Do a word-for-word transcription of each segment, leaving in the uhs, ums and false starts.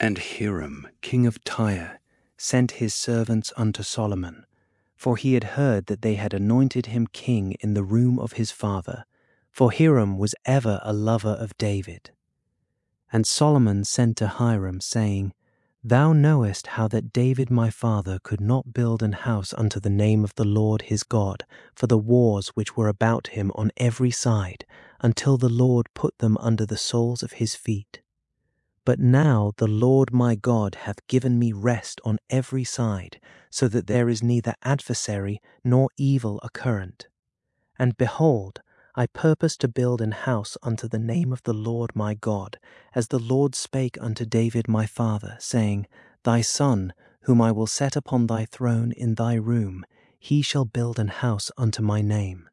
And Hiram, king of Tyre, sent his servants unto Solomon, for he had heard that they had anointed him king in the room of his father, for Hiram was ever a lover of David. And Solomon sent to Hiram, saying, Thou knowest how that David my father could not build an house unto the name of the Lord his God for the wars which were about him on every side, until the Lord put them under the soles of his feet. But now the Lord my God hath given me rest on every side, so that there is neither adversary nor evil occurrent. And behold, I purpose to build an house unto the name of the Lord my God, as the Lord spake unto David my father, saying, Thy son, whom I will set upon thy throne in thy room, he shall build an house unto my name.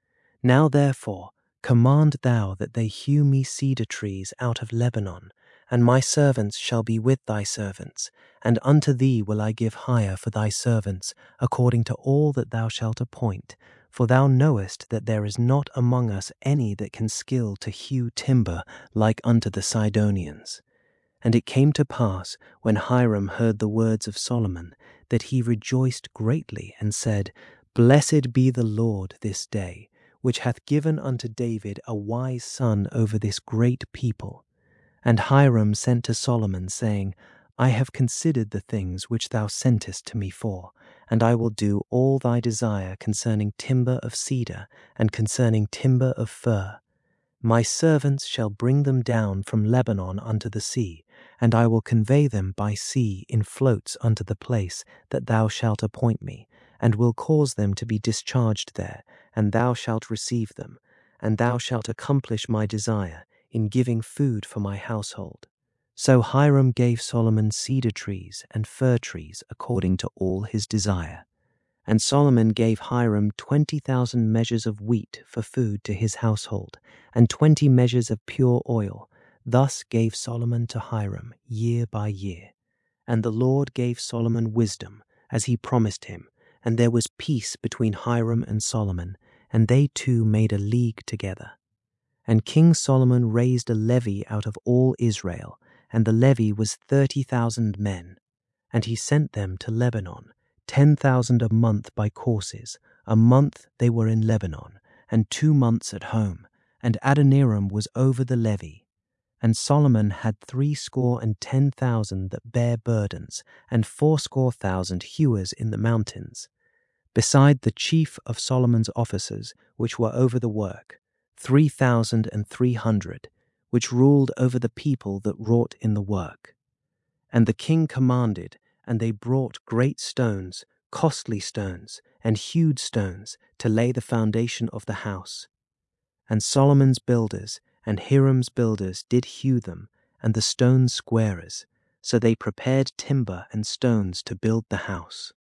Now therefore command thou that they hew me cedar trees out of Lebanon, and my servants shall be with thy servants, and unto thee will I give hire for thy servants, according to all that thou shalt appoint. For thou knowest that there is not among us any that can skill to hew timber like unto the Sidonians. And it came to pass, when Hiram heard the words of Solomon, that he rejoiced greatly, and said, Blessed be the Lord this day, which hath given unto David a wise son over this great people. And Hiram sent to Solomon, saying, I have considered the things which thou sentest to me for, and I will do all thy desire concerning timber of cedar, and concerning timber of fir. My servants shall bring them down from Lebanon unto the sea, and I will convey them by sea in floats unto the place that thou shalt appoint me, and will cause them to be discharged there, and thou shalt receive them, and thou shalt accomplish my desire in giving food for my household. So Hiram gave Solomon cedar trees and fir trees according to all his desire. And Solomon gave Hiram twenty thousand measures of wheat for food to his household, and twenty measures of pure oil. Thus gave Solomon to Hiram year by year. And the Lord gave Solomon wisdom, as he promised him, and there was peace between Hiram and Solomon, and they two made a league together. And King Solomon raised a levy out of all Israel, and the levy was thirty thousand men. And he sent them to Lebanon, ten thousand a month by courses. A month they were in Lebanon, and two months at home, and Adoniram was over the levy. And Solomon had threescore and ten thousand that bare burdens, and fourscore thousand hewers in the mountains, beside the chief of Solomon's officers, which were over the work, three thousand and three hundred, which ruled over the people that wrought in the work. And the king commanded, and they brought great stones, costly stones, and hewed stones, to lay the foundation of the house. And Solomon's builders and Hiram's builders did hew them, and the stone squarers, so they prepared timber and stones to build the house.